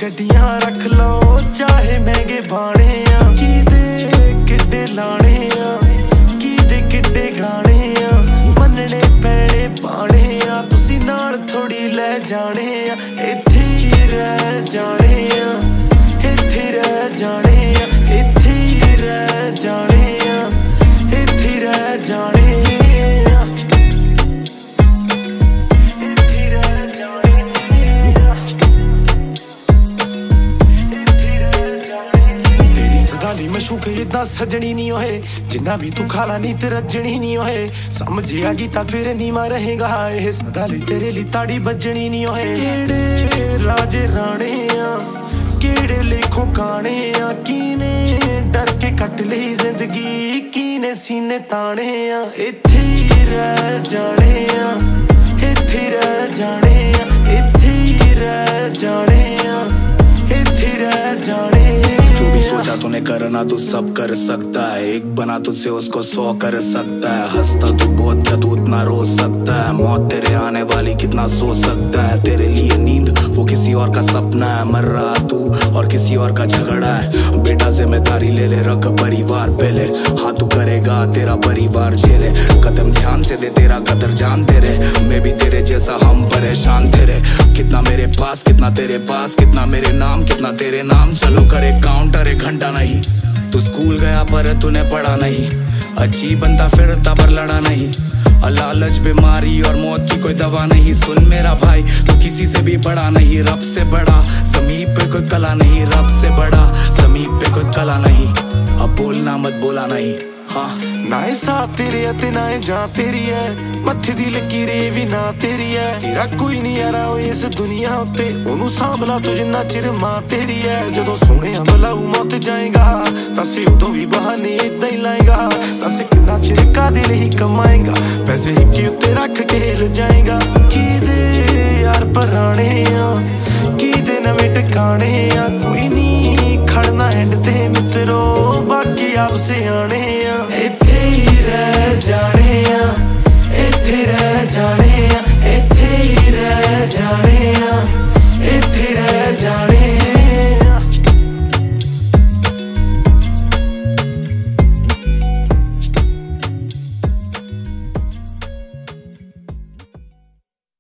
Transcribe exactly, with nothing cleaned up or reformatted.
गड्डियां रख लो चाहे महंगे बाणे आ की दे किड्डे लाने आ की दे किड्डे गाने आ मनने पैणे पाने आ तुसी नाल थोड़ी ले जाने आ इत्थे ही रह जाने आ इत्थे रह जाने आ इत्थे ही रह जाने आ इत्थे रह जाने मशूक इदा सजनी नहीं होए जिन्ना भी तू खाला नी ते रजनी नहीं होए समझ आ गई ता फिर नीमा रहेगा ए सदाली तेरे ली ताड़ी बजनी नहीं होए केड़े राजे राणे आ केड़े लिखो गाने आ कीने डर के कट ली जिंदगी कीने सीने ताने आ इत्थे ही रह जाने आ इत्थे रह जाने आ इत्थे ही रह जाने आ इत्थे रह जाने जो भी सोचा तूने करना तू सब कर सकता है एक बना तुझसे उसको सौ कर सकता है हंसता तू बहुत क्या तू उतना रो सकता है मौत तेरे आने वाली कितना सो सकता है तेरे लिए नींद वो किसी और का सपना है मर रहा तू और किसी और का झगड़ा है बेटा जिम्मेदारी ले ले रख परिवार पहले हाँ तू करेगा तेरा परिवार झेले कदम ध्यान से दे तेरा कदर जान तेरे मैं भी तेरे जैसा हम परेशान तेरे कितना मेरे पास कितना तेरे पास कितना मेरे नाम कितना तेरे नाम चलो करे काउंटर एक घंटा नहीं तू स्कूल गया पर तूने पढ़ा नहीं अच्छी बनता फिरता पर लड़ा नहीं लालच बीमारी और मौत की कोई दवा नहीं सुन मेरा भाई तू किसी से भी बड़ा नहीं रब से बड़ा समीप पे कोई कला नहीं रब से बड़ा समीप पे कोई कला नहीं अब बोलना मत बोला नहीं हाँ ना साथ तेरे ते ना जान तेरी है मत्थे दी लकीरे भी ना तेरी है तेरा कोई नहीं यारा इस दुनिया उत्ते ओनू सांभला तू जिन्ना चिर मां तेरी है जदों सोहणे बलाऊ मौत जाएगा तसे उदों भी बहाने इदां ही लाएगा तसे किन्ना चिर कादे लई कमाएगा पैसे हिक्के उत्ते रख के हिल जाएगा की दे यार पराने आ की दे नवें टिकाने आ कोई नहीं खड़ना एंड ते मित्रो बाकी आप सियाने आ इत्थे ही रह जाने